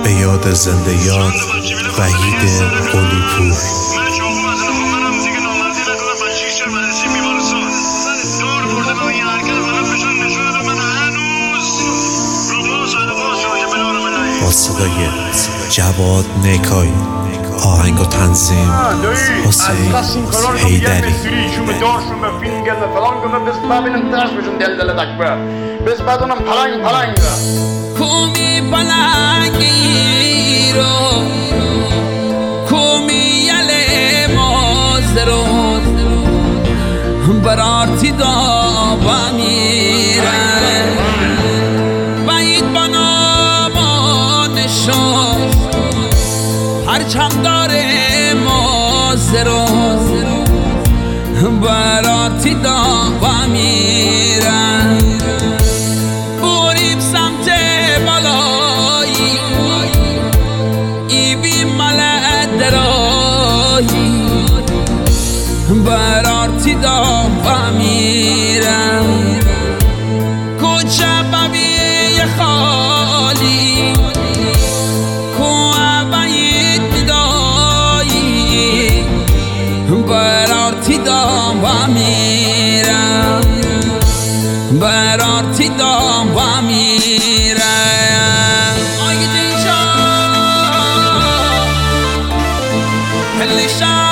به یاد زنده یاد وحید قلی پور. با صدای جواد نیکایی، آهنگ و تنظیم حسین حیدری. کومی پلنگی رو کومی یله مازرو برارتی دا بمیره وید بنامانشو هرچم داره مازرو برارتی دا بمیره برارتی دا بمیرم کوچه ببی خالی کوه باید میدایی برارتی دا بمیرم برارتی دا بمیرم آی دیجا هلیشا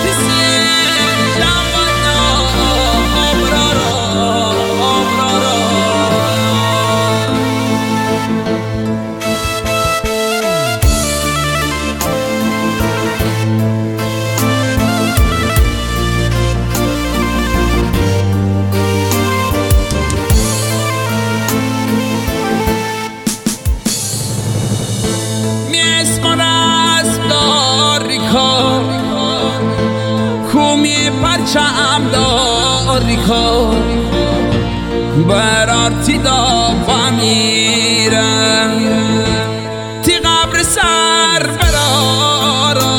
کومی پرچم داری کن برارتی دا بمیرم تی قبر سر برارا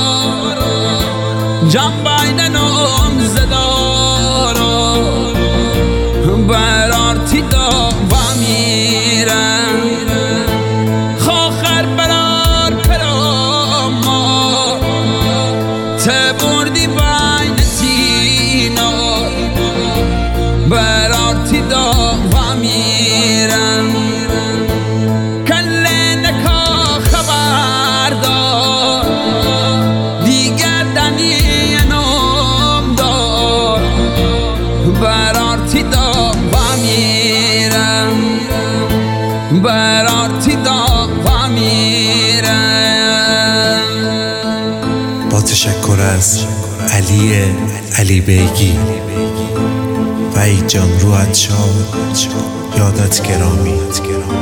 جنبین نام زدارا برارتی دا بمیرم خاخر برار پراما تبردی برارتی دا بمیرم کله نکا خبر دار دیگر دنی نام دار برارتی دا بمیرم برارتی دا بمیرم. با تشکر از علی بیگی. وحید جان روحت شاد، یادت گرامی.